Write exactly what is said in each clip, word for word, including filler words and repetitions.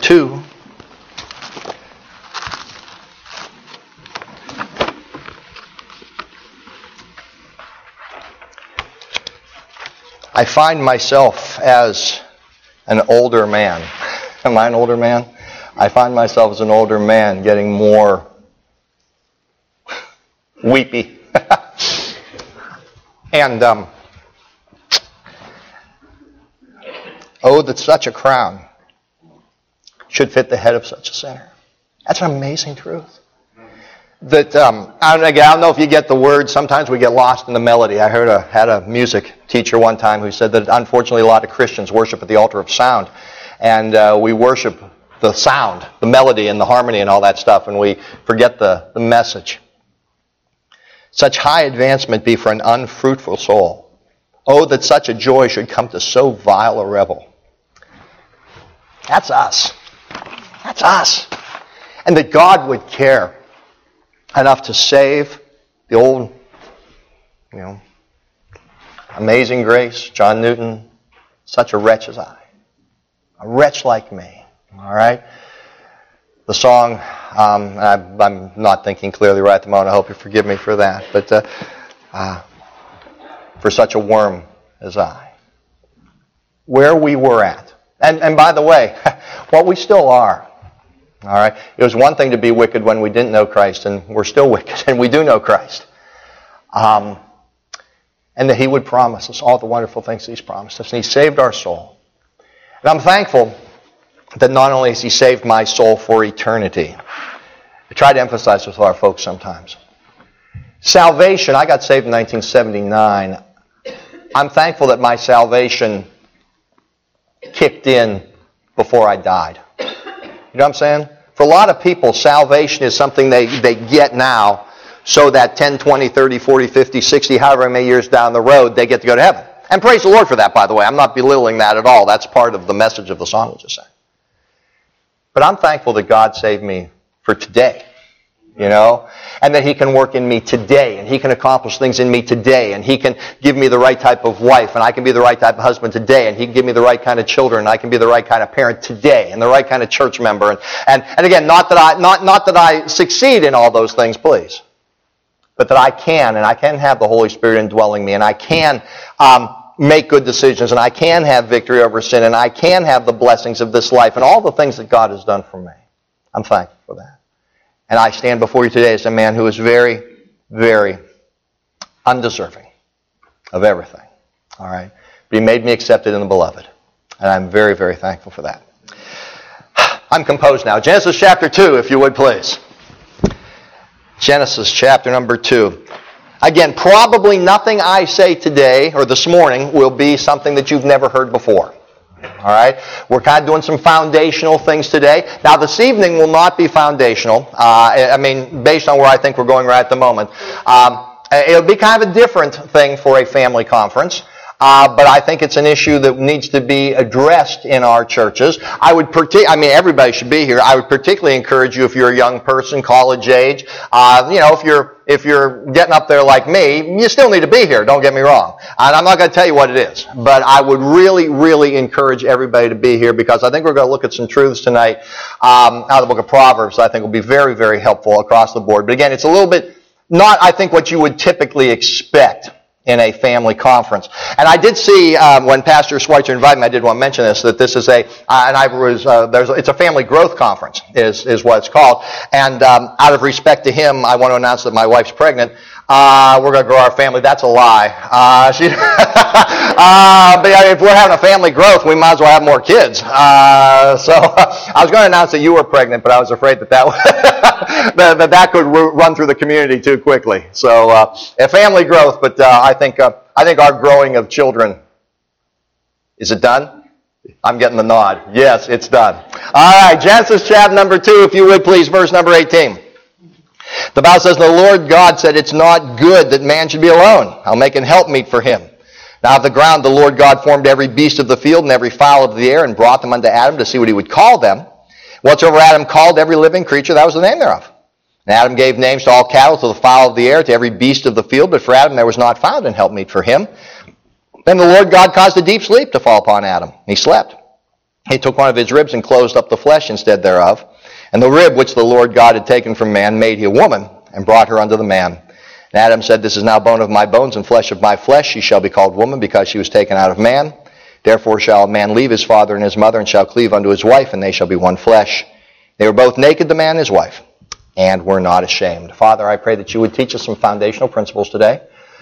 two. I find myself as an older man. Am I an older man? I find myself as an older man getting more weepy. and, um, oh, that such a crown should fit the head of such a sinner. That's an amazing truth. That um, I, don't, I don't know if you get the word. Sometimes we get lost in the melody. I heard a had a music teacher one time who said that unfortunately a lot of Christians worship at the altar of sound, and uh, we worship the sound, the melody, and the harmony, and all that stuff, and we forget the, the message. Such high advancement be for an unfruitful soul. Oh, that such a joy should come to so vile a rebel. That's us. That's us. And that God would care enough to save the old, you know, Amazing Grace, John Newton, such a wretch as I. A wretch like me. All right? The song, um, I, I'm not thinking clearly right at the moment. I hope you forgive me for that. But uh, uh, for such a worm as I. Where we were at. And, and by the way, what we still are. All right? It was one thing to be wicked when we didn't know Christ, and we're still wicked, and we do know Christ. Um, and that He would promise us all the wonderful things that He's promised us. And He saved our soul. And I'm thankful that not only has He saved my soul for eternity. I try to emphasize this with our folks sometimes. Salvation, I got saved in nineteen seventy-nine. I'm thankful that my salvation kicked in before I died. You know what I'm saying? For a lot of people, salvation is something they, they get now so that ten, twenty, thirty, forty, fifty, sixty, however many years down the road, they get to go to heaven. And praise the Lord for that, by the way. I'm not belittling that at all. That's part of the message of the song we just sang. But I'm thankful that God saved me for today, you know, and that He can work in me today, and He can accomplish things in me today, and He can give me the right type of wife, and I can be the right type of husband today, and He can give me the right kind of children, and I can be the right kind of parent today, and the right kind of church member. And, and, and again, not that I not, not that I succeed in all those things, please, but that I can, and I can have the Holy Spirit indwelling me, and I can um, make good decisions, and I can have victory over sin, and I can have the blessings of this life, and all the things that God has done for me. I'm thankful for that. And I stand before you today as a man who is very, very undeserving of everything. All right? But He made me accepted in the Beloved. And I'm very, very thankful for that. I'm composed now. Genesis chapter two, if you would, please. Genesis chapter number two. Again, probably nothing I say today or this morning will be something that you've never heard before. All right? We're kind of doing some foundational things today. Now, this evening will not be foundational. Uh, I mean, based on where I think we're going right at the moment. Um, it'll be kind of a different thing for a family conference. Uh, but I think it's an issue that needs to be addressed in our churches. I would partic- I mean, everybody should be here. I would particularly encourage you if you're a young person, college age. Uh, you know, if you're if you're getting up there like me, you still need to be here. Don't get me wrong. And I'm not going to tell you what it is, but I would really, really encourage everybody to be here because I think we're going to look at some truths tonight um, out of the book of Proverbs that I think will be very, very helpful across the board. But again, it's a little bit not, I think, what you would typically expect in a family conference. And I did see, um, when Pastor Schweitzer invited me, I did want to mention this, that this is a, uh, and I was, uh, there's, it's a family growth conference, is, is what it's called. And, um, out of respect to him, I want to announce that my wife's pregnant. Uh, we're going to grow our family. That's a lie. Uh, she, uh, but if we're having a family growth, we might as well have more kids. Uh, so uh, I was going to announce that you were pregnant, but I was afraid that that, that, that, that could run through the community too quickly. So, uh, a family growth, but, uh, I think, uh, I think our growing of children, is it done? I'm getting the nod. Yes, it's done. All right, Genesis chapter number two, if you would please, verse number eighteen. The Bible says, the Lord God said, it's not good that man should be alone. I'll make an helpmeet for him. Now of the ground the Lord God formed every beast of the field and every fowl of the air and brought them unto Adam to see what he would call them. Whatsoever Adam called every living creature, that was the name thereof. And Adam gave names to all cattle, to the fowl of the air, to every beast of the field. But for Adam there was not found an helpmeet for him. Then the Lord God caused a deep sleep to fall upon Adam. He slept. He took one of his ribs and closed up the flesh instead thereof. And the rib which the Lord God had taken from man made he a woman, and brought her unto the man. And Adam said, This is now bone of my bones and flesh of my flesh. She shall be called woman, because she was taken out of man. Therefore shall a man leave his father and his mother, and shall cleave unto his wife, and they shall be one flesh. They were both naked, the man and his wife, and were not ashamed. Father, I pray that you would teach us some foundational principles today.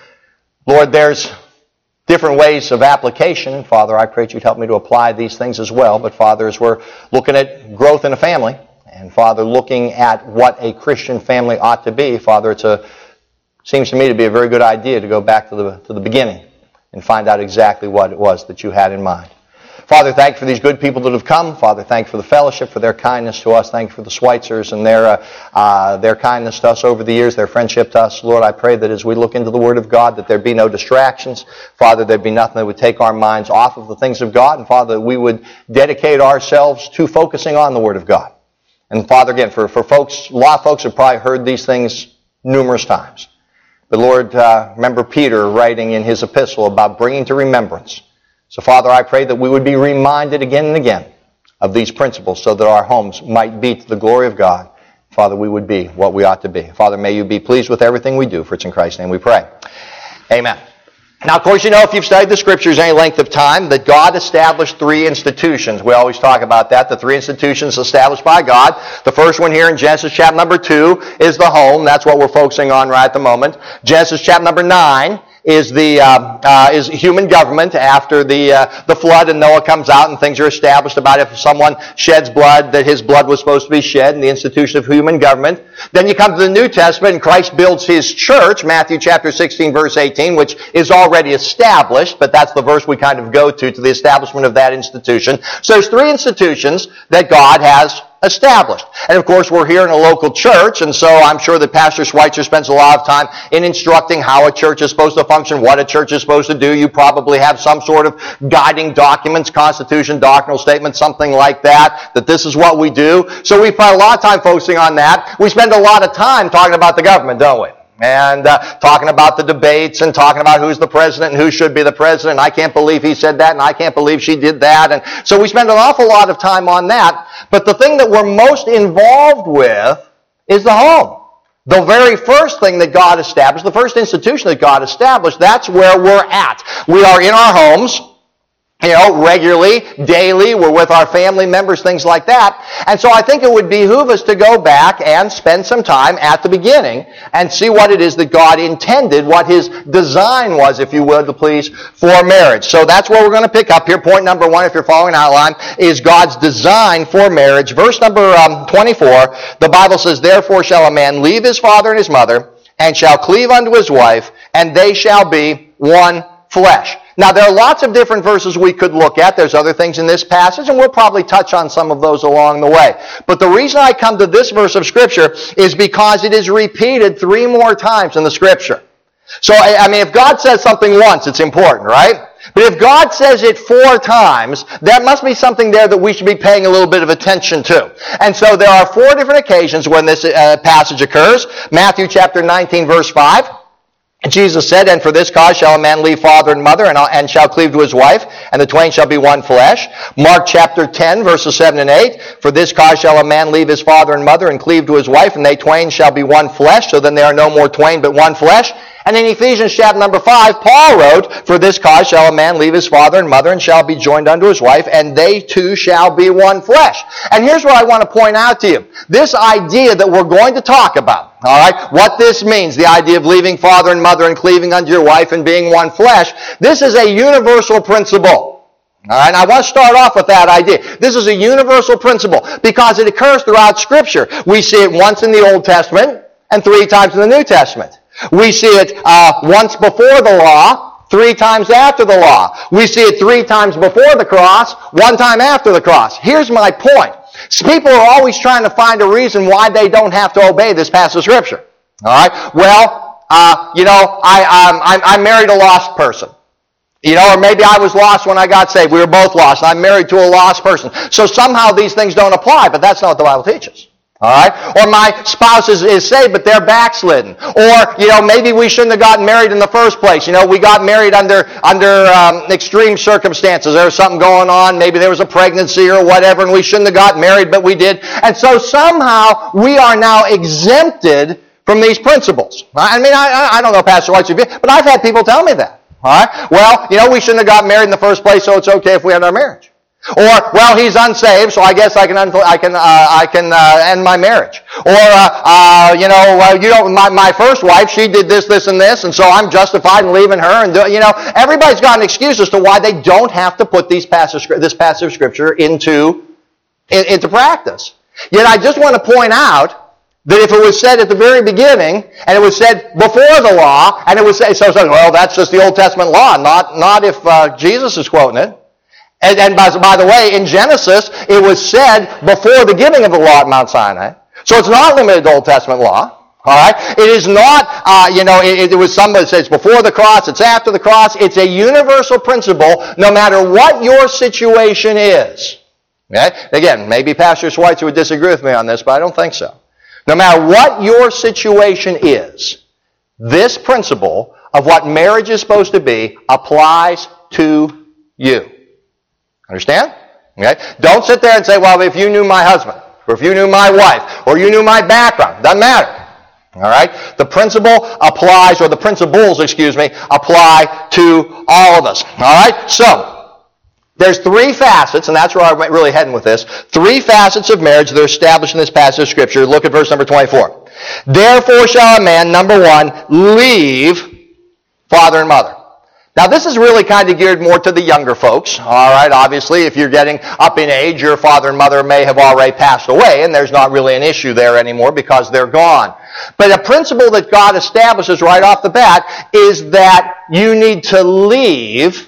Lord, there's different ways of application. And Father, I pray that you'd help me to apply these things as well. But Father, as we're looking at growth in a family, and Father, looking at what a Christian family ought to be, Father, it's a seems to me to be a very good idea to go back to the to the beginning and find out exactly what it was that you had in mind. Father, thank you for these good people that have come. Father, thank you for the fellowship, for their kindness to us. Thank you for the Schweitzers and their uh, uh, their kindness to us over the years, their friendship to us. Lord, I pray that as we look into the Word of God, that there be no distractions. Father, there'd be nothing that would take our minds off of the things of God. And Father, that we would dedicate ourselves to focusing on the Word of God. And Father, again, for, for folks, a lot of folks have probably heard these things numerous times. But Lord, uh, remember Peter writing in his epistle about bringing to remembrance. So, Father, I pray that we would be reminded again and again of these principles so that our homes might be to the glory of God. Father, we would be what we ought to be. Father, may you be pleased with everything we do, for it's in Christ's name we pray. Amen. Now, of course, you know, if you've studied the Scriptures any length of time, that God established three institutions. We always talk about that, the three institutions established by God. The first one here in Genesis chapter number two is the home. That's what we're focusing on right at the moment. Genesis chapter number nine is the uh, uh, is human government after the uh, the flood, and Noah comes out and things are established about if someone sheds blood, that his blood was supposed to be shed, and the institution of human government. Then you come to the New Testament, and Christ builds his church, Matthew chapter sixteen, verse eighteen, which is already established, but that's the verse we kind of go to, to the establishment of that institution. So there's three institutions that God has established. And of course, we're here in a local church, and so I'm sure that Pastor Schweitzer spends a lot of time in instructing how a church is supposed to function, what a church is supposed to do. You probably have some sort of guiding documents, constitution, doctrinal statement, something like that, that this is what we do. So we spend a lot of time focusing on that. We spend a lot of time talking about the government, don't we? And uh, talking about the debates and talking about who's the president and who should be the president. I can't believe he said that, and I can't believe she did that. And so we spend an awful lot of time on that. But the thing that we're most involved with is the home. The very first thing that God established, the first institution that God established, that's where we're at. We are in our homes, you know, regularly, daily. We're with our family members, things like that. And so I think it would behoove us to go back and spend some time at the beginning and see what it is that God intended, what his design was, if you would, please, for marriage. So that's where we're going to pick up here. Point number one, if you're following outline, is God's design for marriage. Verse number um, twenty-four, the Bible says, Therefore shall a man leave his father and his mother, and shall cleave unto his wife, and they shall be one flesh. Now, there are lots of different verses we could look at. There's other things in this passage, and we'll probably touch on some of those along the way. But the reason I come to this verse of Scripture is because it is repeated three more times in the Scripture. So, I mean, if God says something once, it's important, right? But if God says it four times, that must be something there that we should be paying a little bit of attention to. And so there are four different occasions when this uh, passage occurs. Matthew chapter nineteen, verse five. Jesus said, And for this cause shall a man leave father and mother, and, and shall cleave to his wife, and the twain shall be one flesh. Mark chapter ten, verses seven and eight. For this cause shall a man leave his father and mother, and cleave to his wife, and they twain shall be one flesh. So then they are no more twain, but one flesh. And in Ephesians chapter number five, Paul wrote, For this cause shall a man leave his father and mother, and shall be joined unto his wife, and they two shall be one flesh. And here's what I want to point out to you. This idea that we're going to talk about, all right, what this means, the idea of leaving father and mother and cleaving unto your wife and being one flesh, this is a universal principle. All right, I want to start off with that idea. This is a universal principle because it occurs throughout Scripture. We see it once in the Old Testament and three times in the New Testament. We see it uh, once before the law, three times after the law. We see it three times before the cross, one time after the cross. Here's my point. People are always trying to find a reason why they don't have to obey this passage of Scripture. All right? Well, uh, you know, I, um, I, I married a lost person. You know, or maybe I was lost when I got saved. We were both lost. I'm married to a lost person. So somehow these things don't apply, but that's not what the Bible teaches. All right? Or my spouse is, is saved, but they're backslidden. Or, you know, maybe we shouldn't have gotten married in the first place. You know, we got married under under um, extreme circumstances. There was something going on. Maybe there was a pregnancy or whatever, and we shouldn't have gotten married, but we did. And so somehow we are now exempted from these principles. I mean, I, I don't know, Pastor White's view, but I've had people tell me that. All right? Well, you know, we shouldn't have gotten married in the first place, so it's okay if we had our marriage. Or, well, he's unsaved, so I guess I can un- I can uh, I can uh, end my marriage. Or, uh, uh, you know, uh, you know, my my first wife, she did this, this, and this, and so I'm justified in leaving her. And do, you know, everybody's got an excuse as to why they don't have to put these passage, this passage of Scripture into in, into practice. Yet, I just want to point out that if it was said at the very beginning, and it was said before the law, and it was said, so, so well, that's just the Old Testament law, not not if uh, Jesus is quoting it. And, and by, by the way, in Genesis, it was said before the giving of the law at Mount Sinai. So it's not limited to Old Testament law. All right? It is not, uh, you know, it, it was somebody says before the cross, it's after the cross. It's a universal principle no matter what your situation is. Okay? Again, maybe Pastor Schweitzer would disagree with me on this, but I don't think so. No matter what your situation is, this principle of what marriage is supposed to be applies to you. Understand? Okay? Don't sit there and say, well, if you knew my husband, or if you knew my wife, or you knew my background, doesn't matter. All right? The principle applies, or the principles, excuse me, apply to all of us. All right? So, there's three facets, and that's where I'm really heading with this. Three facets of marriage that are established in this passage of Scripture. Look at verse number twenty-four. Therefore shall a man, number one, leave father and mother. Now, this is really kind of geared more to the younger folks, all right? Obviously, if you're getting up in age, your father and mother may have already passed away, and there's not really an issue there anymore because they're gone. But a principle that God establishes right off the bat is that you need to leave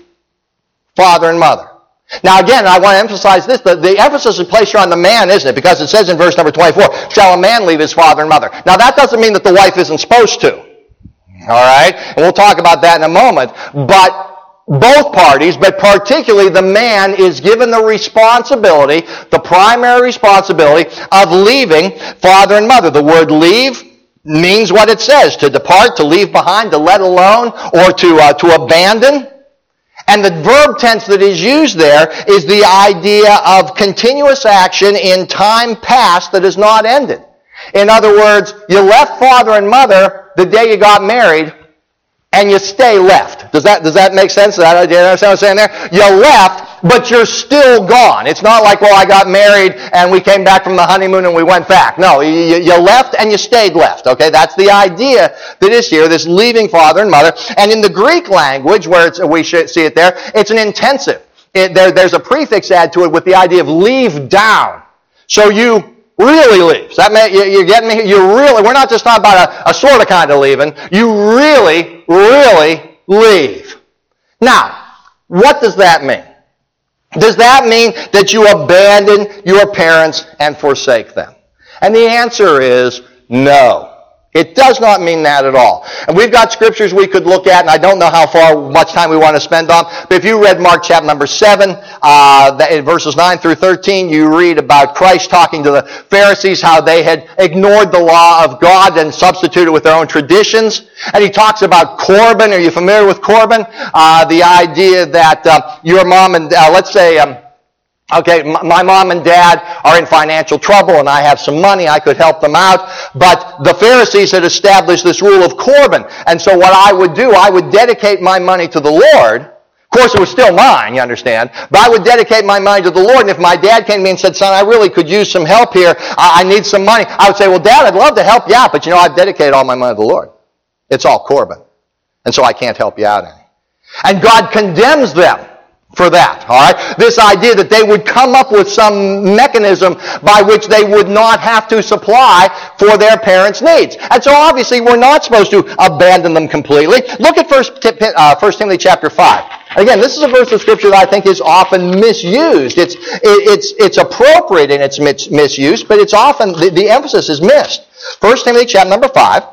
father and mother. Now, again, I want to emphasize this. The, the emphasis is placed here on the man, isn't it? Because it says in verse number twenty-four, shall a man leave his father and mother. Now, that doesn't mean that the wife isn't supposed to. All right? And we'll talk about that in a moment. But both parties, but particularly the man, is given the responsibility, the primary responsibility of leaving father and mother. The word leave means what it says, to depart, to leave behind, to let alone, or to uh, to abandon. And the verb tense that is used there is the idea of continuous action in time past that is not ended. In other words, you left father and mother the day you got married, and you stay left. Does that does that make sense? Do you understand what I'm saying there? You left, but you're still gone. It's not like, well, I got married and we came back from the honeymoon and we went back. No, you, you left and you stayed left. Okay, that's the idea that is here, this leaving father and mother. And in the Greek language, where it's, we should see it there, it's an intensive. It, there, there's a prefix added to it with the idea of leave down. So you really leaves. That may, you're getting me? You really, we're not just talking about a, a sort of kind of leaving. You really, really leave. Now, what does that mean? Does that mean that you abandon your parents and forsake them? And the answer is no. It does not mean that at all. And we've got scriptures we could look at, and I don't know how far, much time we want to spend on, but if you read Mark chapter number seven, uh, in verses nine through thirteen, you read about Christ talking to the Pharisees, how they had ignored the law of God and substituted with their own traditions. And he talks about Corban. Are you familiar with Corban? Uh, the idea that uh, your mom and, uh, let's say, um, Okay, my mom and dad are in financial trouble and I have some money, I could help them out. But the Pharisees had established this rule of Corban. And so what I would do, I would dedicate my money to the Lord. Of course, it was still mine, you understand. But I would dedicate my money to the Lord. And if my dad came to me and said, son, I really could use some help here, I need some money, I would say, well, Dad, I'd love to help you out, but you know, I've dedicated all my money to the Lord. It's all Corban. And so I can't help you out any. And God condemns them for that, all right? This idea that they would come up with some mechanism by which they would not have to supply for their parents' needs. And so obviously we're not supposed to abandon them completely. Look at First Timothy chapter five. Again, this is a verse of Scripture that I think is often misused. It's it's it's appropriate in its misuse, but it's often, the, the emphasis is missed. First Timothy chapter number five,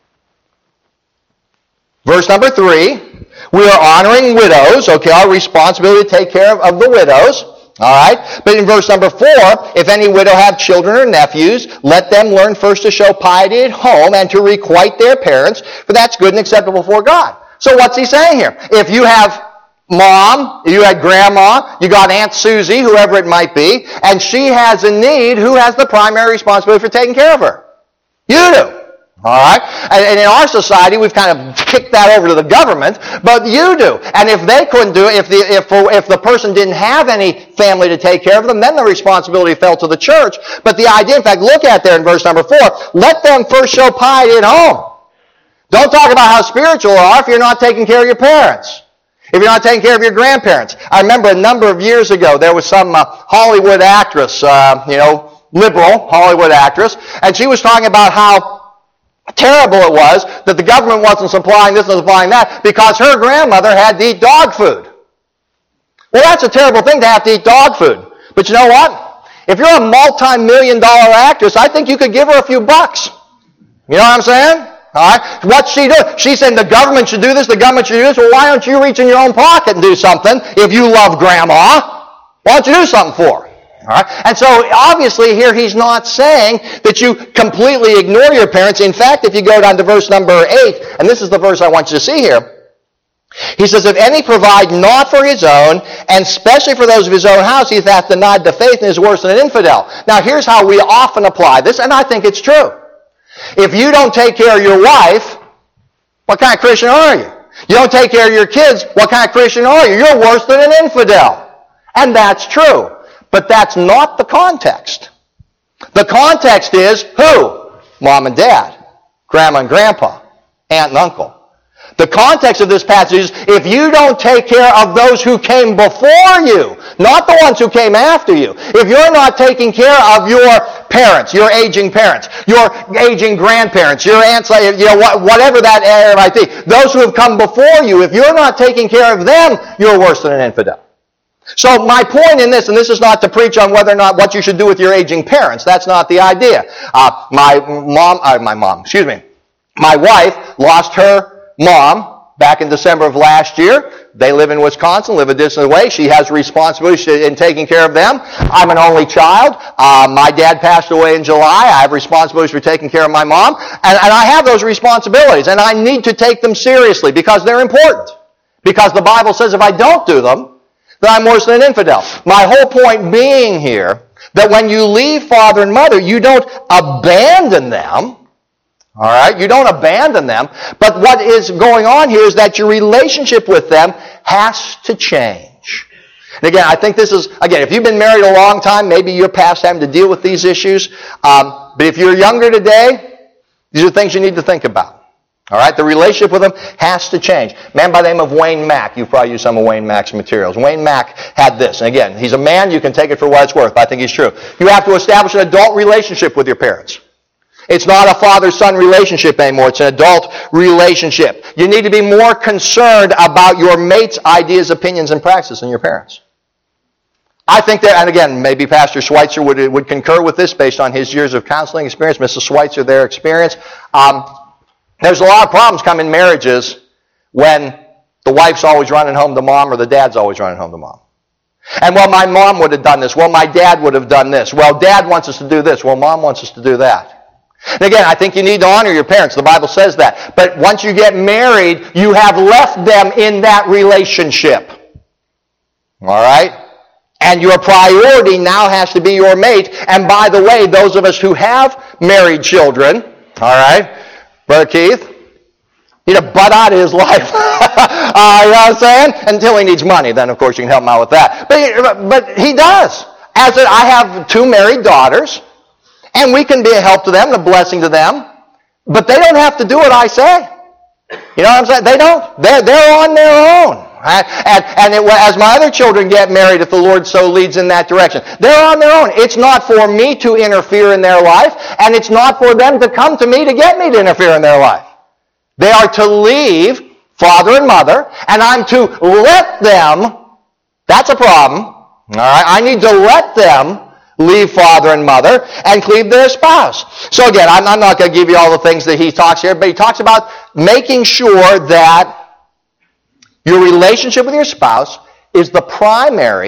verse number three. We are honoring widows, okay, our responsibility to take care of, of the widows, all All right? But in verse number four, if any widow have children or nephews, let them learn first to show piety at home and to requite their parents, for that's good and acceptable before God. So what's he saying here? If you have mom, you had grandma, you got Aunt Susie, whoever it might be, and she has a need, who has the primary responsibility for taking care of her? You do. All right? And in our society, we've kind of kicked that over to the government, but you do. And if they couldn't do it, if the, if, if the person didn't have any family to take care of them, then the responsibility fell to the church. But the idea, in fact, look at there in verse number four, let them first show piety at home. Don't talk about how spiritual you are if you're not taking care of your parents. If you're not taking care of your grandparents. I remember a number of years ago, there was some uh, Hollywood actress, uh, you know, liberal Hollywood actress, and she was talking about how terrible it was that the government wasn't supplying this and supplying that because her grandmother had to eat dog food. Well, that's a terrible thing to have to eat dog food. But you know what? If you're a multi-million dollar actress, I think you could give her a few bucks. You know what I'm saying? All right? What's she doing? She's saying the government should do this, the government should do this. Well, why don't you reach in your own pocket and do something if you love grandma? Why don't you do something for her? All right? And so, obviously, here he's not saying that you completely ignore your parents. In fact, if you go down to verse number eight, and this is the verse I want you to see here, he says, if any provide not for his own, and especially for those of his own house, he hath denied the faith and is worse than an infidel. Now, here's how we often apply this, and I think it's true. If you don't take care of your wife, what kind of Christian are you? You don't take care of your kids, what kind of Christian are you? You're worse than an infidel. And that's true. But that's not the context. The context is who? Mom and dad, grandma and grandpa, aunt and uncle. The context of this passage is if you don't take care of those who came before you, not the ones who came after you, if you're not taking care of your parents, your aging parents, your aging grandparents, your aunts, you know, whatever that area might be, those who have come before you, if you're not taking care of them, you're worse than an infidel. So my point in this, and this is not to preach on whether or not what you should do with your aging parents. That's not the idea. Uh, my mom, uh, my mom, excuse me, my wife lost her mom back in December of last year. They live in Wisconsin, live a distance away. She has responsibility in taking care of them. I'm an only child. Uh, my dad passed away in July. I have responsibilities for taking care of my mom. And, and I have those responsibilities. And I need to take them seriously because they're important. Because the Bible says if I don't do them, then I'm worse than an infidel. My whole point being here that when you leave father and mother, you don't abandon them. All right? You don't abandon them. But what is going on here is that your relationship with them has to change. And again, I think this is, again, if you've been married a long time, maybe you're past having to deal with these issues. Um, but if you're younger today, these are things you need to think about. All right? The relationship with them has to change. A man by the name of Wayne Mack. You've probably used some of Wayne Mack's materials. Wayne Mack had this. And again, he's a man. You can take it for what it's worth, but I think he's true. You have to establish an adult relationship with your parents. It's not a father-son relationship anymore. It's an adult relationship. You need to be more concerned about your mate's ideas, opinions, and practices than your parents. I think that, and again, maybe Pastor Schweitzer would, would concur with this based on his years of counseling experience, Missus Schweitzer, their experience. Um, there's a lot of problems come in marriages when the wife's always running home to mom or the dad's always running home to mom. And, well, my mom would have done this. Well, my dad would have done this. Well, dad wants us to do this. Well, mom wants us to do that. And again, I think you need to honor your parents. The Bible says that. But once you get married, you have left them in that relationship. All right? And your priority now has to be your mate. And by the way, those of us who have married children, all right, Brother Keith, need to butt out of his life. uh, you know what I'm saying? Until he needs money. Then, of course, you can help him out with that. But, but he does. As a, I have two married daughters. And we can be a help to them, a blessing to them. But they don't have to do what I say. You know what I'm saying? They don't. They're, they're on their own. Right? And, and it, as my other children get married, if the Lord so leads in that direction, they're on their own. It's not for me to interfere in their life, and it's not for them to come to me to get me to interfere in their life. They are to leave father and mother, and I'm to let them, that's a problem. All right? I need to let them leave father and mother and cleave their spouse. So again, I'm, I'm not going to give you all the things that he talks here, but he talks about making sure that your relationship with your spouse is the primary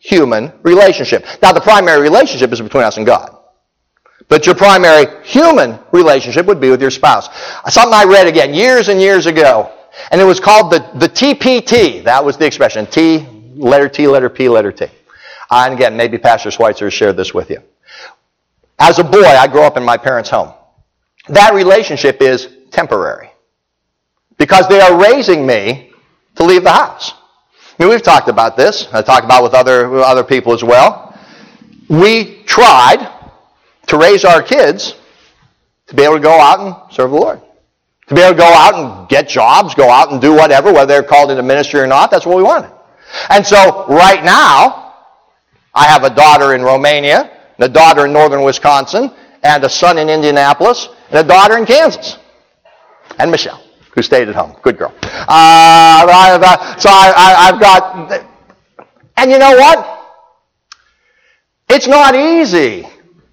human relationship. Now, the primary relationship is between us and God. But your primary human relationship would be with your spouse. Something I read again years and years ago, and it was called the, the T P T. That was the expression. T, letter T, letter P, letter T. Uh, and again, maybe Pastor Schweitzer shared this with you. As a boy, I grew up in my parents' home. That relationship is temporary. Because they are raising me to leave the house. I mean, we've talked about this. I talked about with other, with other people as well. We tried to raise our kids to be able to go out and serve the Lord. To be able to go out and get jobs, go out and do whatever, whether they're called into ministry or not, that's what we wanted. And so, right now, I have a daughter in Romania, and a daughter in northern Wisconsin, and a son in Indianapolis, and a daughter in Kansas. And Michelle, who stayed at home. Good girl. Uh, I've, uh, so I, I, I've got... And you know what? It's not easy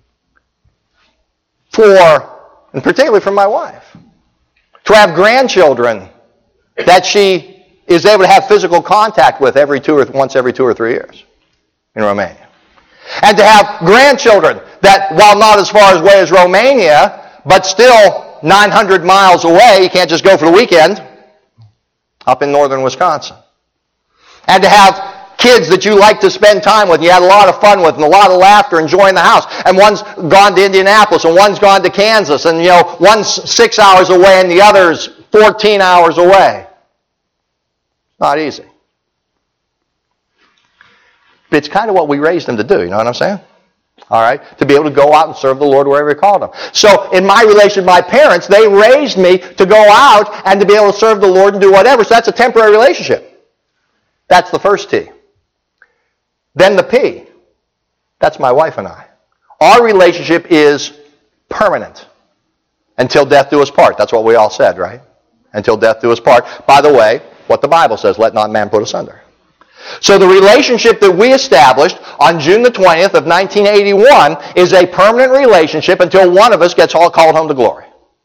for, and particularly for my wife, to have grandchildren that she is able to have physical contact with every two or once every two or three years in Romania. And to have grandchildren that, while not as far away as Romania, but still nine hundred miles away, you can't just go for the weekend, up in northern Wisconsin. And to have kids that you like to spend time with, and you had a lot of fun with, and a lot of laughter, enjoying the house. And one's gone to Indianapolis, and one's gone to Kansas, and you know, one's six hours away, and the other's fourteen hours away. Not easy. But it's kind of what we raised them to do, you know what I'm saying? All right? To be able to go out and serve the Lord wherever He called them. So, in my relation with my parents, they raised me to go out and to be able to serve the Lord and do whatever. So that's a temporary relationship. That's the first T. Then the P. That's my wife and I. Our relationship is permanent. Until death do us part. That's what we all said, right? Until death do us part. By the way, what the Bible says, let not man put us under. So the relationship that we established on June the twentieth of nineteen eighty-one is a permanent relationship until one of us gets all called home to glory.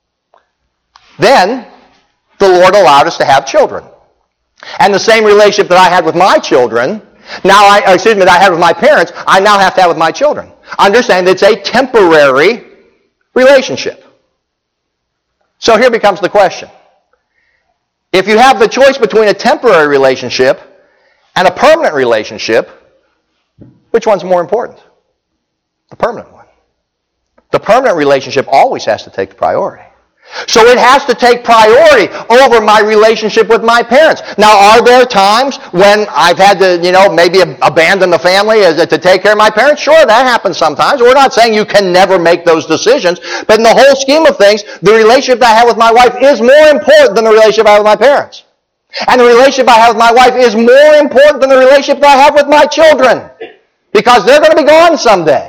Then, the Lord allowed us to have children. And the same relationship that I had with my children, now I, excuse me, that I had with my parents, I now have to have with my children. Understand it's a temporary relationship. So here becomes the question. If you have the choice between a temporary relationship and a permanent relationship, which one's more important? The permanent one. The permanent relationship always has to take the priority. So it has to take priority over my relationship with my parents. Now, are there times when I've had to, you know, maybe abandon the family to take care of my parents? Sure, that happens sometimes. We're not saying you can never make those decisions. But in the whole scheme of things, the relationship that I have with my wife is more important than the relationship I have with my parents. And the relationship I have with my wife is more important than the relationship that I have with my children. Because they're going to be gone someday.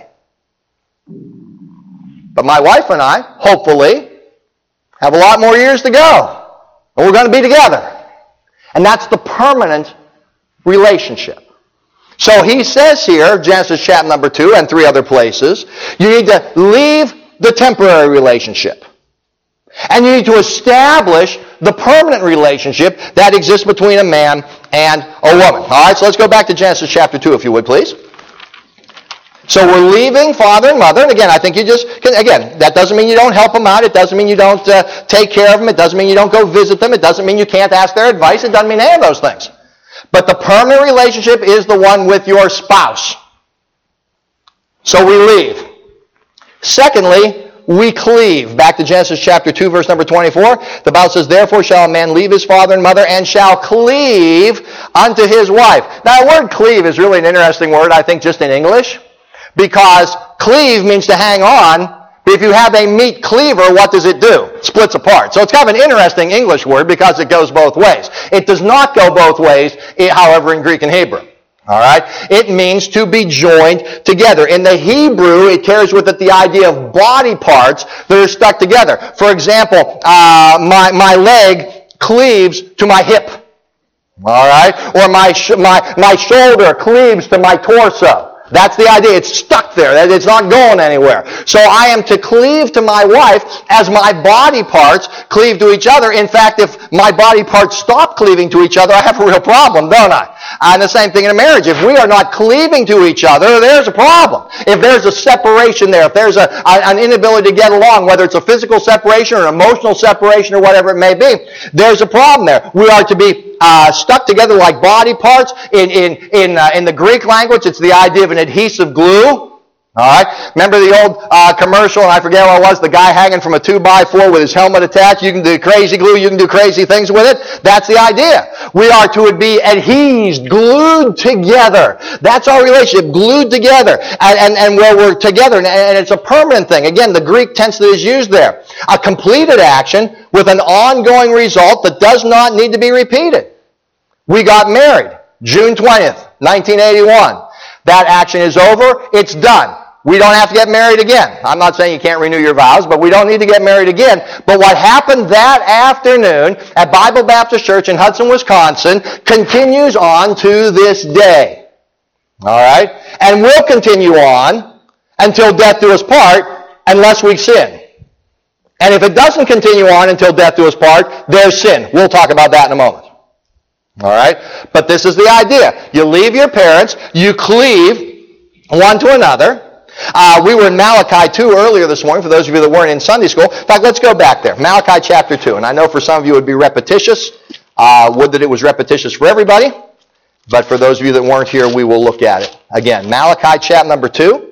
But my wife and I, hopefully, have a lot more years to go. And we're going to be together. And that's the permanent relationship. So he says here, Genesis chapter number two and three other places, you need to leave the temporary relationship. And you need to establish the permanent relationship that exists between a man and a woman. All right, so let's go back to Genesis chapter two, if you would, please. So we're leaving father and mother. And again, I think you just, again, that doesn't mean you don't help them out. It doesn't mean you don't uh, take care of them. It doesn't mean you don't go visit them. It doesn't mean you can't ask their advice. It doesn't mean any of those things. But the permanent relationship is the one with your spouse. So we leave. Secondly, we cleave. Back to Genesis chapter two, verse number twenty-four. The Bible says, therefore shall a man leave his father and mother and shall cleave unto his wife. Now, the word cleave is really an interesting word, I think, just in English. Because cleave means to hang on, but if you have a meat cleaver, what does it do? It splits apart. So it's kind of an interesting English word because it goes both ways. It does not go both ways, however, in Greek and Hebrew. All right? It means to be joined together. In the Hebrew, it carries with it the idea of body parts that are stuck together. For example, uh, my, my leg cleaves to my hip. All right? Or my, sh- my, my shoulder cleaves to my torso. That's the idea. It's stuck there. It's not going anywhere. So I am to cleave to my wife as my body parts cleave to each other. In fact, if my body parts stop cleaving to each other, I have a real problem, don't I? And the same thing in a marriage. If we are not cleaving to each other, there's a problem. If there's a separation there, if there's a, an inability to get along, whether it's a physical separation or emotional separation or whatever it may be, there's a problem there. We are to be uh, stuck together like body parts. In in in uh, in the Greek language, it's the idea of an adhesive glue. All right. Remember the old uh, commercial, and I forget what it was, the guy hanging from a two by four with his helmet attached. You can do crazy glue. You can do crazy things with it. That's the idea. We are to be adhesed, glued together. That's our relationship, glued together. And, and, and where we're together, and, and it's a permanent thing. Again, the Greek tense that is used there. A completed action with an ongoing result that does not need to be repeated. We got married June twentieth, nineteen eighty-one. That action is over. It's done. We don't have to get married again. I'm not saying you can't renew your vows, but we don't need to get married again. But what happened that afternoon at Bible Baptist Church in Hudson, Wisconsin, continues on to this day. All right? And will continue on until death do us part, unless we sin. And if it doesn't continue on until death do us part, there's sin. We'll talk about that in a moment. All right? But this is the idea. You leave your parents, you cleave one to another. Uh, we were in Malachi two earlier this morning, for those of you that weren't in Sunday school. In fact, let's go back there. Malachi chapter two. And I know for some of you it would be repetitious. Uh, would that it was repetitious for everybody. But for those of you that weren't here, we will look at it. Again, Malachi chapter number two.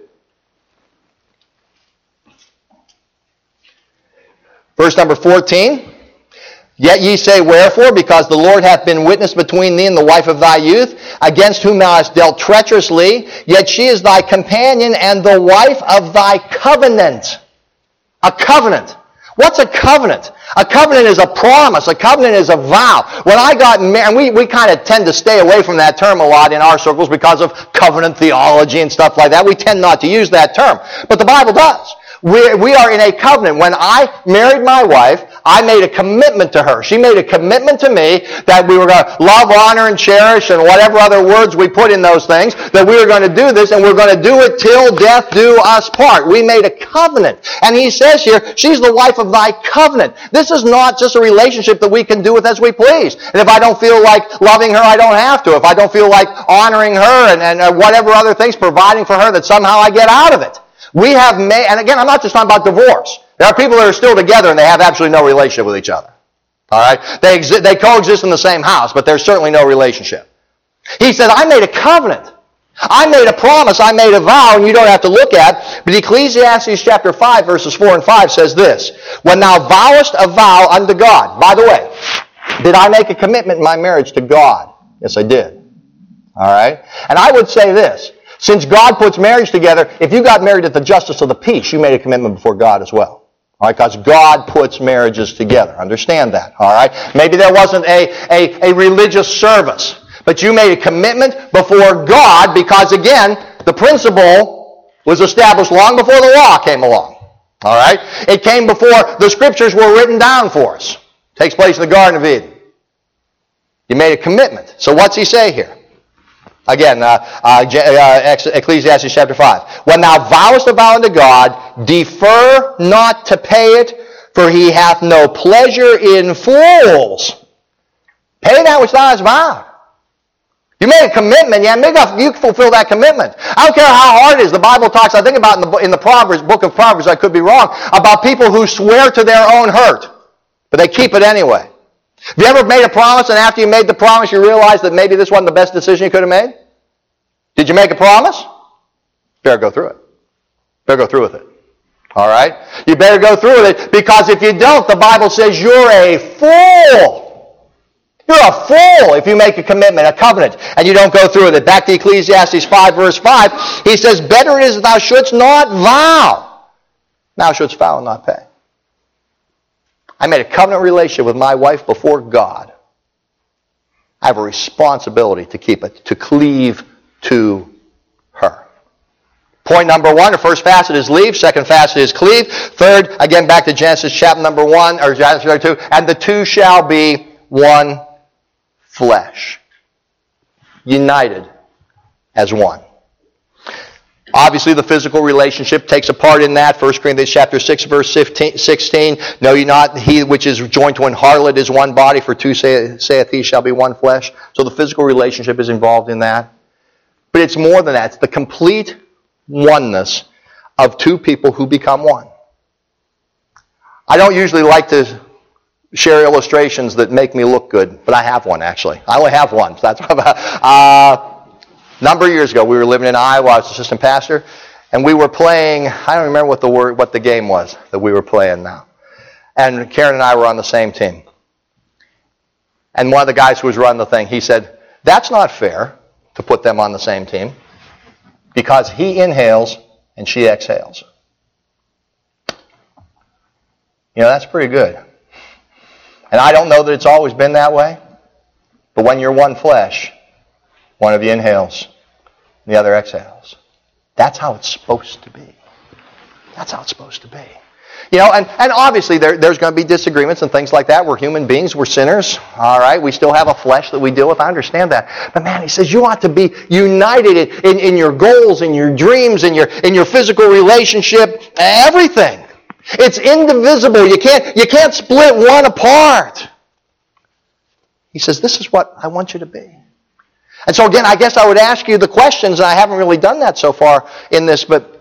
Verse number fourteen. Yet ye say, wherefore? Because the Lord hath been witness between thee and the wife of thy youth, against whom thou hast dealt treacherously, yet she is thy companion and the wife of thy covenant. A covenant. What's a covenant? A covenant is a promise. A covenant is a vow. When I got married, and we, we kind of tend to stay away from that term a lot in our circles because of covenant theology and stuff like that. We tend not to use that term. But the Bible does. We, we are in a covenant. When I married my wife, I made a commitment to her. She made a commitment to me that we were going to love, honor, and cherish, and whatever other words we put in those things, that we were going to do this, and we're going to do it till death do us part. We made a covenant. And he says here, she's the wife of thy covenant. This is not just a relationship that we can do with as we please. And if I don't feel like loving her, I don't have to. If I don't feel like honoring her and, and whatever other things, providing for her, that somehow I get out of it. We have made, and again, I'm not just talking about divorce. There are people that are still together and they have absolutely no relationship with each other. All right? They exi- they coexist in the same house, but there's certainly no relationship. He said, I made a covenant. I made a promise. I made a vow, and you don't have to look at. But Ecclesiastes chapter five, verses four and five says this. When thou vowest a vow unto God. By the way, did I make a commitment in my marriage to God? Yes, I did. All right? And I would say this. Since God puts marriage together, if you got married at the justice of the peace, you made a commitment before God as well. All right, because God puts marriages together. Understand that. All right? Maybe there wasn't a, a, a religious service, but you made a commitment before God because, again, the principle was established long before the law came along. All right? It came before the scriptures were written down for us. It takes place in the Garden of Eden. You made a commitment. So what's he say here? Again, uh, uh, Ecclesiastes chapter five. When thou vowest a vow unto God, defer not to pay it, for he hath no pleasure in fools. Pay that which thou hast vowed. You made a commitment, yeah, make a, you fulfill that commitment. I don't care how hard it is. The Bible talks, I think about in the, in the Proverbs, book of Proverbs, I could be wrong, about people who swear to their own hurt, but they keep it anyway. Have you ever made a promise and after you made the promise you realized that maybe this wasn't the best decision you could have made? Did you make a promise? Better go through it. Better go through with it. All right? You better go through with it because if you don't, the Bible says you're a fool. You're a fool if you make a commitment, a covenant, and you don't go through with it. Back to Ecclesiastes five, verse five. He says, better it is that thou shouldst not vow. Thou shouldst vow and not pay. I made a covenant relationship with my wife before God. I have a responsibility to keep it, to cleave to her. Point number one, the first facet is leave. Second facet is cleave. Third, again, back to Genesis chapter number one, or Genesis chapter two, and the two shall be one flesh. United as one. Obviously, the physical relationship takes a part in that. First Corinthians chapter six, verse sixteen. Know ye not, he which is joined to an harlot is one body, for two saith he shall be one flesh. So the physical relationship is involved in that. But it's more than that. It's the complete oneness of two people who become one. I don't usually like to share illustrations that make me look good, but I have one actually. I only have one. So that's what I'm about. Uh, A number of years ago, we were living in Iowa. I was assistant pastor, and we were playing. I don't remember what the word, what the game was that we were playing now. And Karen and I were on the same team. And one of the guys who was running the thing, he said, "That's not fair to put them on the same team because he inhales and she exhales." You know, that's pretty good. And I don't know that it's always been that way, but when you're one flesh, one of you inhales, the other exhales. That's how it's supposed to be. That's how it's supposed to be. You know, and, and obviously there, there's going to be disagreements and things like that. We're human beings. We're sinners. All right? We still have a flesh that we deal with. I understand that. But man, he says you ought to be united in, in your goals, in your dreams, in your, in your physical relationship, everything. It's indivisible. You can't, you can't split one apart. He says, this is what I want you to be. And so again, I guess I would ask you the questions, and I haven't really done that so far in this, but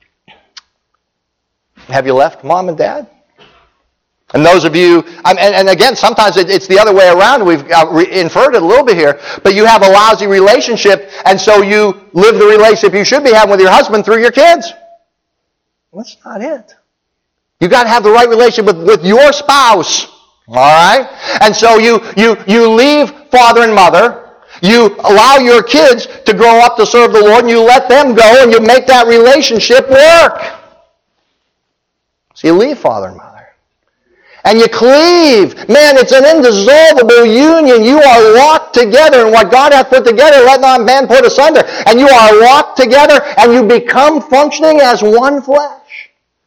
have you left mom and dad? And those of you, and, and again, sometimes it's the other way around. We've inferred it a little bit here, but you have a lousy relationship, and so you live the relationship you should be having with your husband through your kids. Well, that's not it. You've got to have the right relationship with, with your spouse. All right? And so you, you, you leave father and mother. You allow your kids to grow up to serve the Lord, and you let them go, and you make that relationship work. So you leave father and mother. And you cleave. Man, it's an indissoluble union. You are locked together, and what God hath put together, let not man put asunder. And you are locked together, and you become functioning as one flesh.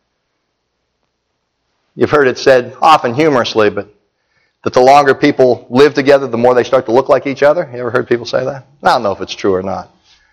You've heard it said, often humorously, but that the longer people live together, the more they start to look like each other. You ever heard people say that? I don't know if it's true or not.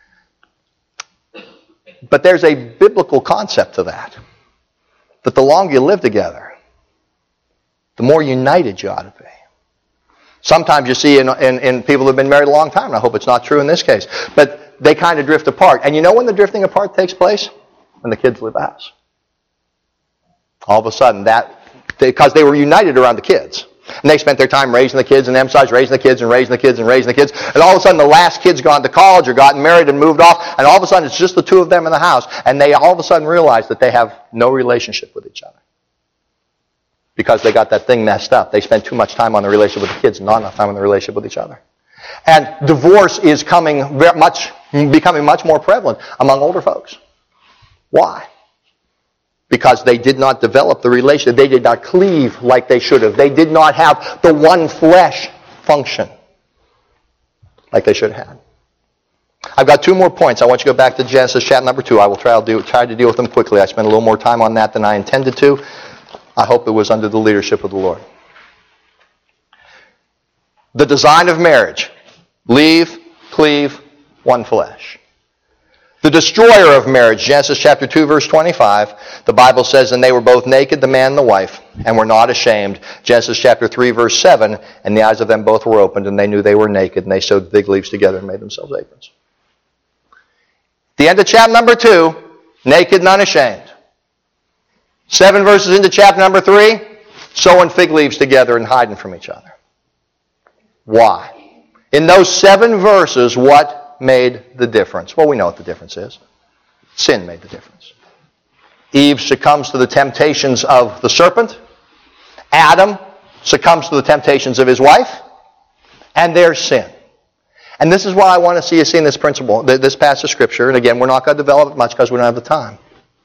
But there's a biblical concept to that. That the longer you live together, the more united you ought to be. Sometimes you see in, in, in people who have been married a long time, and I hope it's not true in this case, but they kind of drift apart. And you know when the drifting apart takes place? When the kids leave the house. All of a sudden, that, because they were united around the kids. And they spent their time raising the kids and emphasized raising the kids and raising the kids and raising the kids. And all of a sudden the last kid's gone to college or gotten married and moved off. And all of a sudden it's just the two of them in the house. And they all of a sudden realize that they have no relationship with each other. Because they got that thing messed up. They spent too much time on the relationship with the kids and not enough time on the relationship with each other. And divorce is coming very much, becoming much more prevalent among older folks. Why? Because they did not develop the relationship. They did not cleave like they should have. They did not have the one flesh function like they should have had. I've got two more points. I want you to go back to Genesis chapter number two. I will try, I'll do, try to deal with them quickly. I spent a little more time on that than I intended to. I hope it was under the leadership of the Lord. The design of marriage. Leave, cleave, one flesh. The destroyer of marriage, Genesis chapter two, verse twenty-five, the Bible says, and they were both naked, the man and the wife, and were not ashamed. Genesis chapter three, verse seven, and the eyes of them both were opened, and they knew they were naked, and they sewed fig leaves together and made themselves aprons. At the end of chapter number two, naked and unashamed. Seven verses into chapter number three, sewing fig leaves together and hiding from each other. Why? In those seven verses, what made the difference? Well, we know what the difference is. Sin made the difference. Eve succumbs to the temptations of the serpent. Adam succumbs to the temptations of his wife. And there's sin. And this is why I want to see you seeing this principle, this passage of Scripture. And again, we're not going to develop it much because we don't have the time.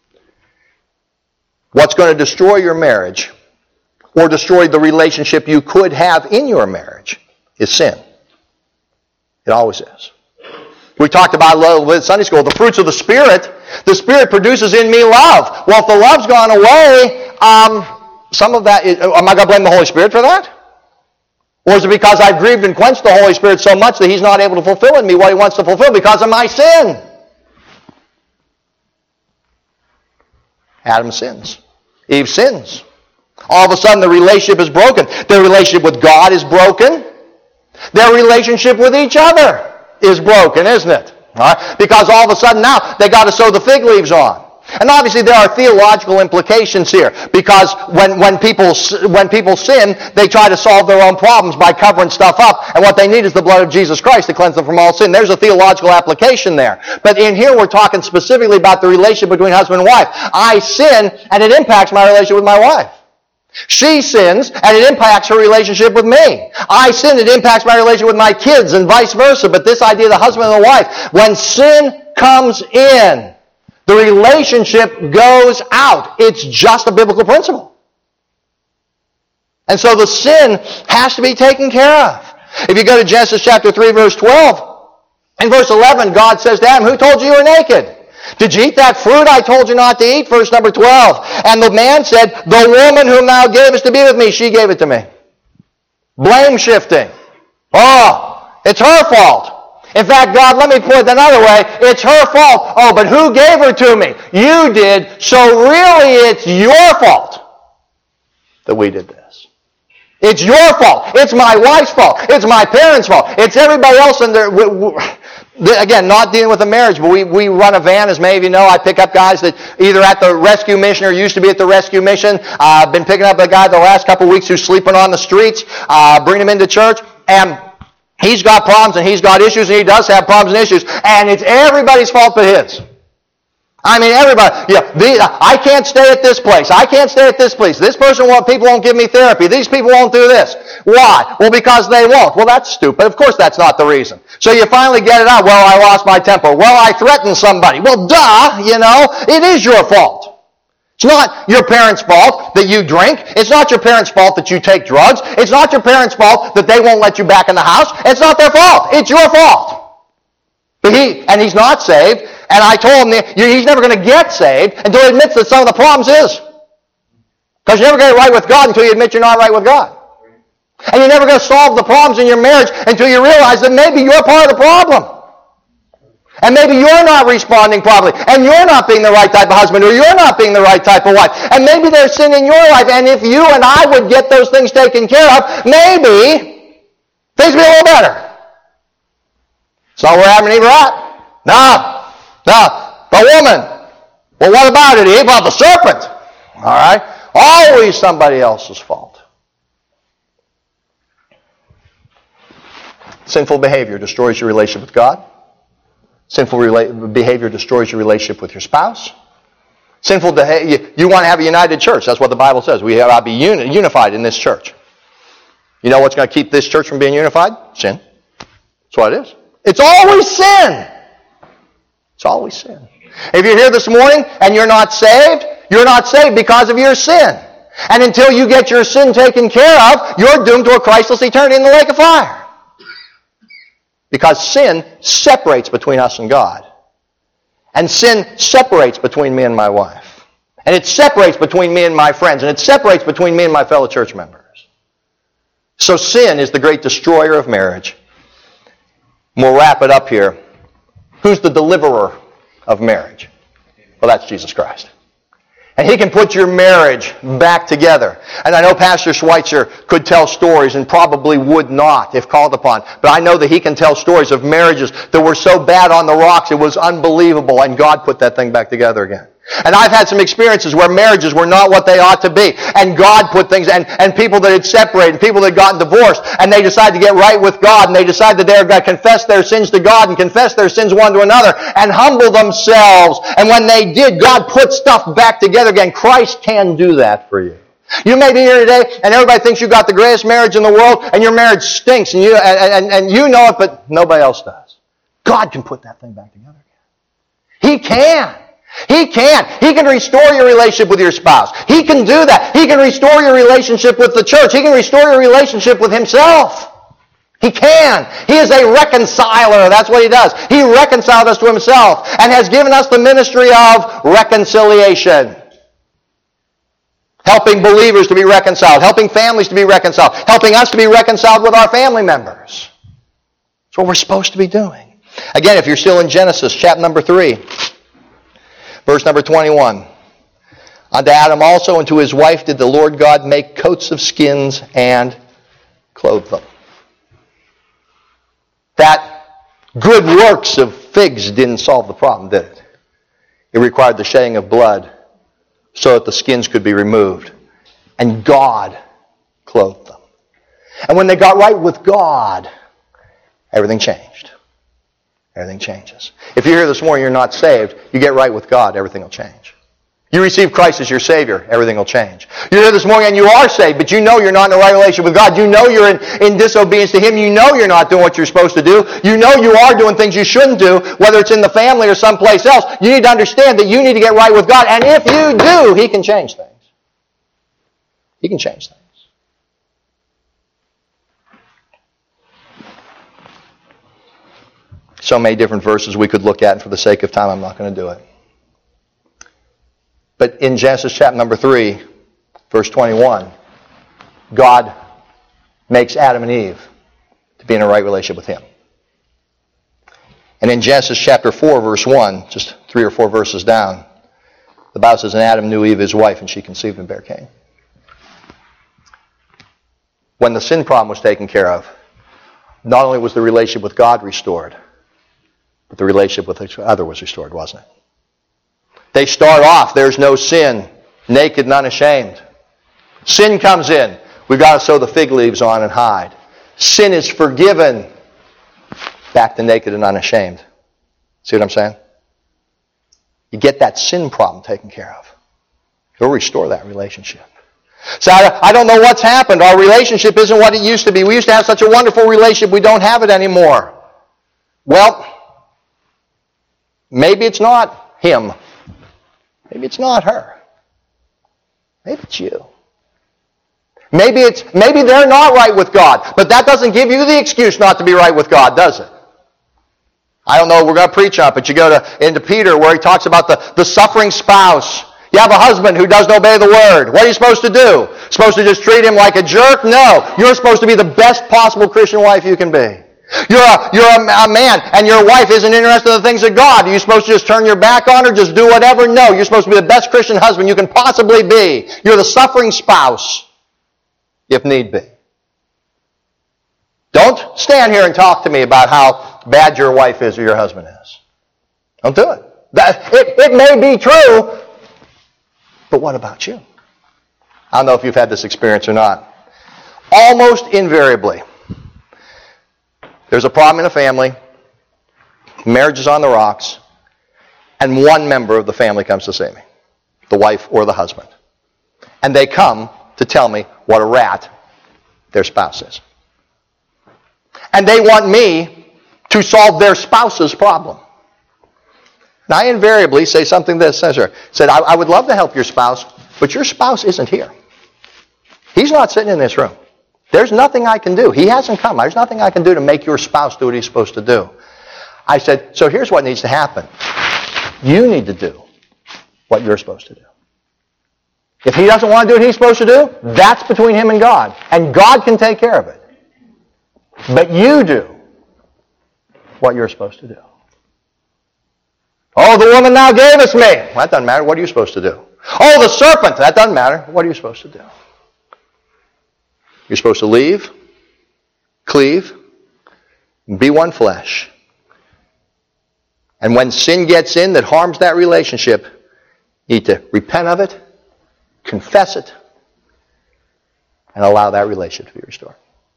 What's going to destroy your marriage or destroy the relationship you could have in your marriage is sin. It always is. We talked about in Sunday school, the fruits of the Spirit. The Spirit produces in me love. Well, if the love's gone away, um, some of that, is, am I going to blame the Holy Spirit for that? Or is it because I've grieved and quenched the Holy Spirit so much that He's not able to fulfill in me what He wants to fulfill because of my sin? Adam sins. Eve sins. All of a sudden the relationship is broken. Their relationship with God is broken. Their relationship with each other is broken, isn't it? All right? Because all of a sudden now they got to sew the fig leaves on. And obviously there are theological implications here, because when, when people when people sin, they try to solve their own problems by covering stuff up, and what they need is the blood of Jesus Christ to cleanse them from all sin. There's a theological application there. But in here we're talking specifically about the relationship between husband and wife. I sin, and it impacts my relationship with my wife. She sins, and it impacts her relationship with me. I sin, it impacts my relationship with my kids, and vice versa. But this idea of the husband and the wife, when sin comes in, the relationship goes out. It's just a biblical principle. And so the sin has to be taken care of. If you go to Genesis chapter three, verse twelve, in verse eleven, God says to Adam, who told you you were naked? Did you eat that fruit I told you not to eat? Verse number twelve. And the man said, the woman whom thou gavest to be with me, she gave it to me. Blame shifting. Oh, it's her fault. In fact, God, let me put it another way. It's her fault. Oh, but who gave her to me? You did. So really it's your fault that we did this. It's your fault. It's my wife's fault. It's my parents' fault. It's everybody else in there. Again, not dealing with a marriage, but we, we run a van, as many of you know. I pick up guys that either at the rescue mission or used to be at the rescue mission. Uh, I've been picking up a guy the last couple of weeks who's sleeping on the streets, uh, bring him into church, and he's got problems and he's got issues, and he does have problems and issues, and it's everybody's fault but his. I mean, everybody. Yeah, the, I can't stay at this place. I can't stay at this place. This person won't, people won't give me therapy. These people won't do this. Why? Well, because they won't. Well, that's stupid. Of course that's not the reason. So you finally get it out. Well, I lost my temper. Well, I threatened somebody. Well, duh, you know, it is your fault. It's not your parents' fault that you drink. It's not your parents' fault that you take drugs. It's not your parents' fault that they won't let you back in the house. It's not their fault. It's your fault. But he, and he's not saved. And I told him that he's never going to get saved until he admits that some of the problems is. Because you're never going to get right with God until you admit you're not right with God. And you're never going to solve the problems in your marriage until you realize that maybe you're part of the problem. And maybe you're not responding properly. And you're not being the right type of husband, or you're not being the right type of wife. And maybe there's sin in your life. And if you and I would get those things taken care of, maybe things would be a little better. So where Adam and Eve are at? No. No. The woman. Well, what about it, Eve? Well, the serpent. All right? Always somebody else's fault. Sinful behavior destroys your relationship with God. Sinful rela- behavior destroys your relationship with your spouse. Sinful behavior, you, you want to have a united church. That's what the Bible says. We have to be uni- unified in this church. You know what's going to keep this church from being unified? Sin. That's what it is. It's always sin. It's always sin. If you're here this morning and you're not saved, you're not saved because of your sin. And until you get your sin taken care of, you're doomed to a Christless eternity in the lake of fire. Because sin separates between us and God. And sin separates between me and my wife. And it separates between me and my friends. And it separates between me and my fellow church members. So sin is the great destroyer of marriage. We'll wrap it up here. Who's the deliverer of marriage? Well, that's Jesus Christ. And He can put your marriage back together. And I know Pastor Schweitzer could tell stories, and probably would not if called upon. But I know that he can tell stories of marriages that were so bad on the rocks, it was unbelievable, and God put that thing back together again. And I've had some experiences where marriages were not what they ought to be. And God put things, and, and people that had separated, and people that had gotten divorced, and they decided to get right with God, and they decided that they were going to confess their sins to God and confess their sins one to another and humble themselves. And when they did, God put stuff back together again. Christ can do that for you. You may be here today, and everybody thinks you've got the greatest marriage in the world, and your marriage stinks, and you, and, and, and you know it, but nobody else does. God can put that thing back together again. He can. He can. He can restore your relationship with your spouse. He can do that. He can restore your relationship with the church. He can restore your relationship with Himself. He can. He is a reconciler. That's what He does. He reconciled us to Himself and has given us the ministry of reconciliation. Helping believers to be reconciled. Helping families to be reconciled. Helping us to be reconciled with our family members. That's what we're supposed to be doing. Again, if you're still in Genesis, chapter number three. Verse number twenty-one. Unto Adam also and to his wife did the Lord God make coats of skins and clothe them. That good works of figs didn't solve the problem, did it? It required the shedding of blood so that the skins could be removed. And God clothed them. And when they got right with God, everything changed. Everything changes. If you're here this morning, you're not saved, you get right with God, everything will change. You receive Christ as your Savior, everything will change. You're here this morning and you are saved, but you know you're not in the right relationship with God. You know you're in, in disobedience to Him. You know you're not doing what you're supposed to do. You know you are doing things you shouldn't do, whether it's in the family or someplace else. You need to understand that you need to get right with God. And if you do, He can change things. He can change things. So many different verses we could look at, and for the sake of time, I'm not going to do it. But in Genesis chapter number three, verse twenty-one, God makes Adam and Eve to be in a right relationship with Him. And in Genesis chapter four, verse one, just three or four verses down, the Bible says, and Adam knew Eve his wife, and she conceived and bare Cain. When the sin problem was taken care of, not only was the relationship with God restored, but the relationship with each other was restored, wasn't it? They start off, there's no sin, naked and unashamed. Sin comes in. We've got to sew the fig leaves on and hide. Sin is forgiven. Back to naked and unashamed. See what I'm saying? You get that sin problem taken care of. You'll restore that relationship. So I, I don't know what's happened. Our relationship isn't what it used to be. We used to have such a wonderful relationship. We don't have it anymore. Well, maybe it's not him. Maybe it's not her. Maybe it's you. Maybe it's maybe they're not right with God, but that doesn't give you the excuse not to be right with God, does it? I don't know, we're going to preach on it, but you go to into Peter where he talks about the, the suffering spouse. You have a husband who doesn't obey the word. What are you supposed to do? Supposed to just treat him like a jerk? No. You're supposed to be the best possible Christian wife you can be. You're a, you're a, a man, and your wife isn't interested in the things of God. Are you supposed to just turn your back on her, just do whatever? No, you're supposed to be the best Christian husband you can possibly be. You're the suffering spouse, if need be. Don't stand here and talk to me about how bad your wife is or your husband is. Don't do it. That, it, it may be true, but what about you? I don't know if you've had this experience or not. Almost invariably, there's a problem in a family, marriage is on the rocks, and one member of the family comes to see me, the wife or the husband. And they come to tell me what a rat their spouse is. And they want me to solve their spouse's problem. Now, I invariably say something that says here, said, I, I would love to help your spouse, but your spouse isn't here. He's not sitting in this room. There's nothing I can do. He hasn't come. There's nothing I can do to make your spouse do what he's supposed to do. I said, so here's what needs to happen. You need to do what you're supposed to do. If he doesn't want to do what he's supposed to do, that's between him and God. And God can take care of it. But you do what you're supposed to do. Oh, the woman now gave us me. Well, that doesn't matter. What are you supposed to do? Oh, the serpent. That doesn't matter. What are you supposed to do? You're supposed to leave, cleave, and be one flesh. And when sin gets in that harms that relationship, you need to repent of it, confess it, and allow that relationship to be restored.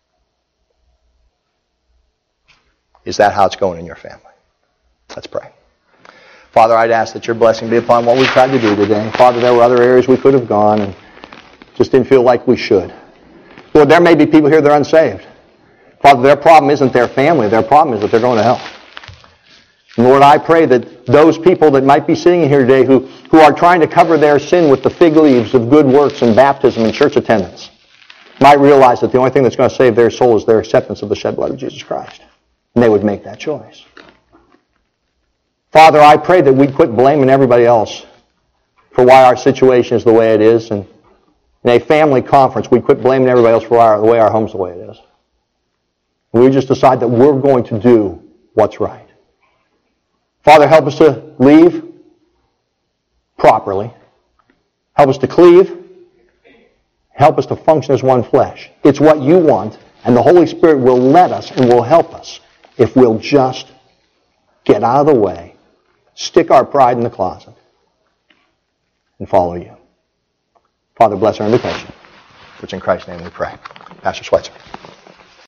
Is that how it's going in your family? Let's pray. Father, I'd ask that your blessing be upon what we've tried to do today. Father, there were other areas we could have gone and just didn't feel like we should. Lord, there may be people here that are unsaved. Father, their problem isn't their family. Their problem is that they're going to hell. And Lord, I pray that those people that might be sitting here today who, who are trying to cover their sin with the fig leaves of good works and baptism and church attendance might realize that the only thing that's going to save their soul is their acceptance of the shed blood of Jesus Christ. And they would make that choice. Father, I pray that we'd quit blaming everybody else for why our situation is the way it is. And in a family conference, we'd quit blaming everybody else for our, the way our home's the way it is. And we just decide that we're going to do what's right. Father, help us to leave properly. Help us to cleave. Help us to function as one flesh. It's what you want, and the Holy Spirit will let us and will help us if we'll just get out of the way, stick our pride in the closet, and follow you. Father, bless our invitation. Which in Christ's name we pray. Pastor Schweitzer.